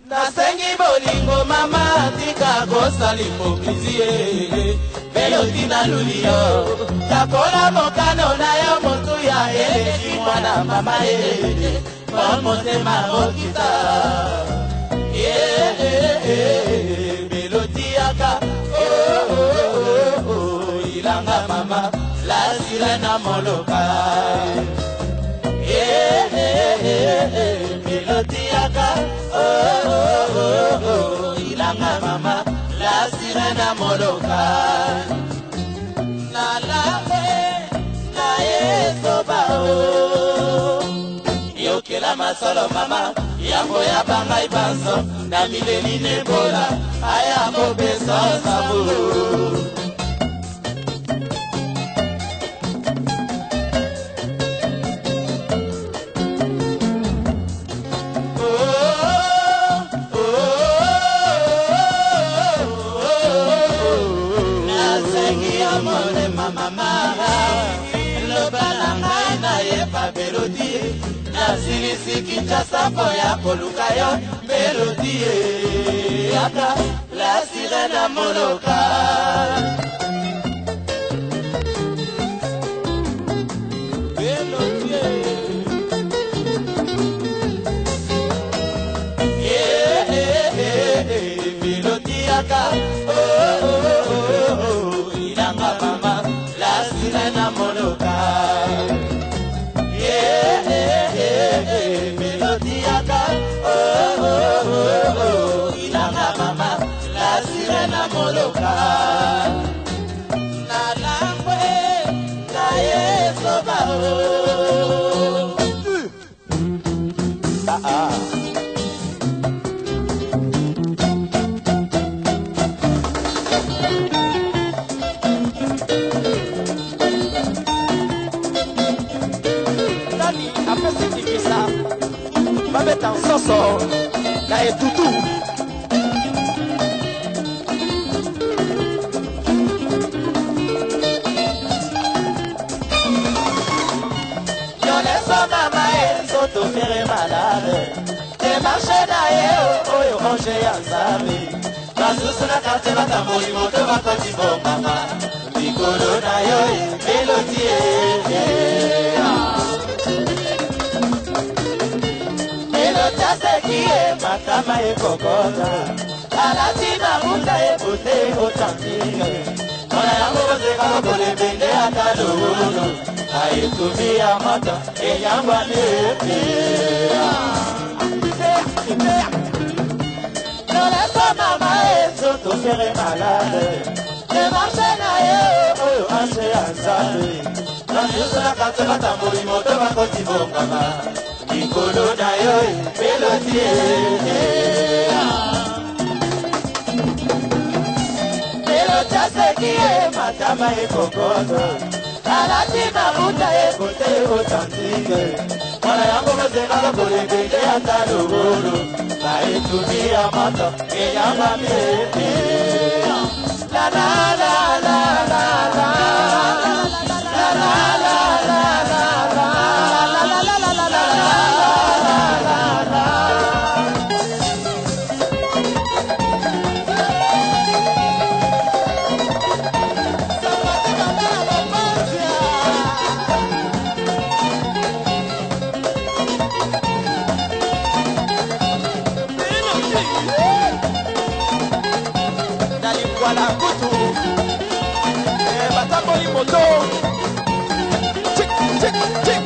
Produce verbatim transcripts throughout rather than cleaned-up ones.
Nasengi bolingo mama tika kosala hypocrisie Melody na lulio takola mokano na yo motu ya eleki mwana mama ye Kwa motema mokita Melody yaka oh oh oh ilanga mama la sirena moloka Melody yaka oh oh oh ilanga mama la sirena moloka na lahe na yesoba o yokela masolo mama yango ya bangai banso na mileli nebola aya kopesa sabu Melody nasilisi Kinshasa po ya koluka yo Melody yaka la sirena moloka Melody Melody yaka oh oh oh ilanga mama la sirena moloka Melody yaka oh oh oh oh ilanga mama la sirena moloka na langwe na yesoba oh ah ah Babeta Nsoso na etutu Yoleso mama enso to fere malade Te marche na ye oyo onge ya nzambe Basusu na karte batamboli moto bakoti bo mama Mikolo na yo Melody Tasekie matama e kokota Alati na muta e pote o tantine Mwana yango bozeka kole bende atalolo Aitumia mata e yangwa nepe Noleso mama e soto fere malade Ne marche na ye oyo anse anzale Nanjusu na kate batamboli moto bakoti bongama Mikolo na yo Melody Melody asekie matama e kokoto Alati mamuta e kote otantike Mwana yango mozeka kole bende atalogolo Na etumia mata e yamba mebe La la la la la la La la la la la la La la la la la la Voilà, kutu. Eh, batamboli moto. Chick, chick, chick.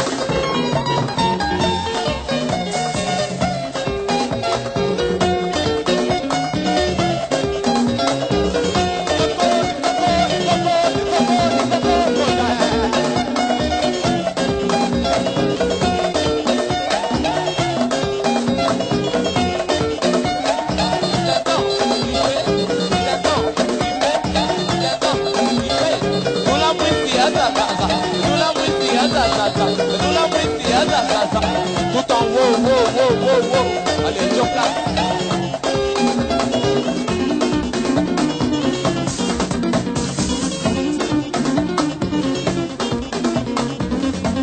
Tout en wow, wow, wow, wow, wow. Allez, sur place.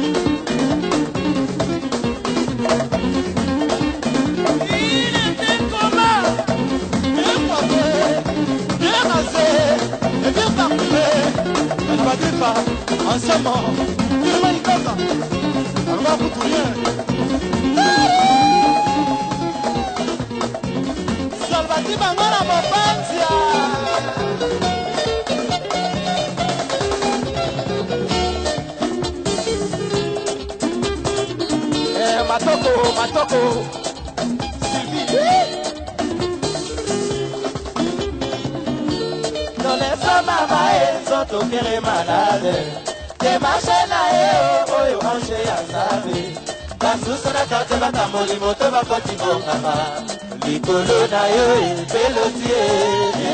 Il était grippe, ensemble, il m'a dit comme on va pour rien. Salvati Bangona Mopanzia. Eh, Matoko, Matoko, Sylvie. Non laisse maman et son toquer malade. Te marche na e o yo ange ya sabe. Basusa na karte batamoli moto bakoti bongama. Likolo na yo e velotie.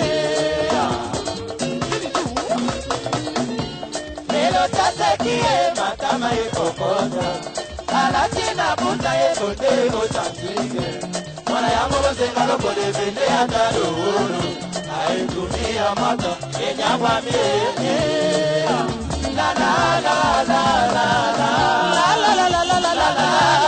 Melota sekie matama e kokoda. Alati na buta e kote o tantike. Mwana yango bozenga loko de vende ata loro. Ai kumia mata e nyangwa mie. La la la la la la la la la la la la la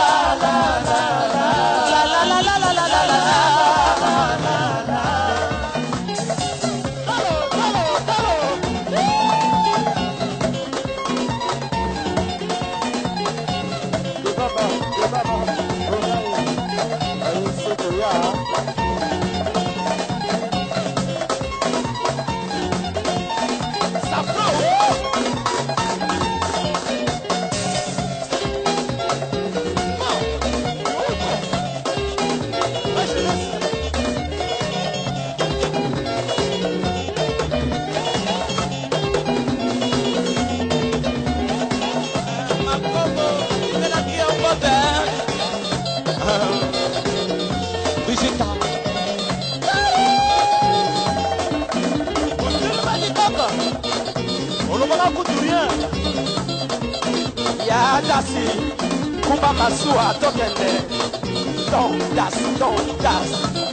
Ya dasi, kumba masua tokende. Don't das, don't das.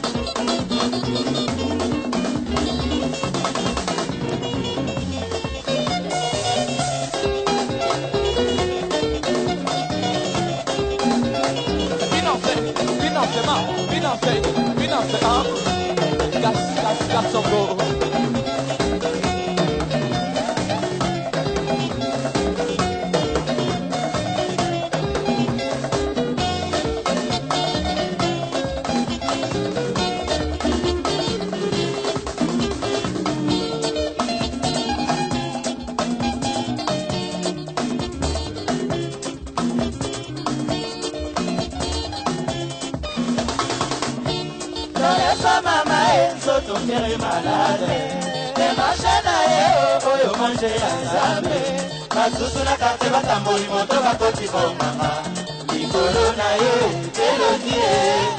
Binance, binance ma, binance, binance ah. Gas, gas, gas songo. Toquer malade. Te marche na e o yo manje ya nzambe. Basusu na karte batamboli moto bakoti bongama. Likolo na yo elodie.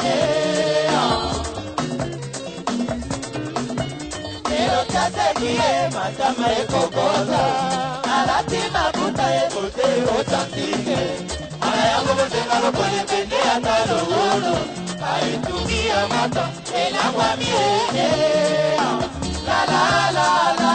Elota sekie matama e kokoza. Alati mabuta e kote otantike. Ana yango bozenga lokole pende ata logolo. Aitumia mata elangwa mie. La la la la.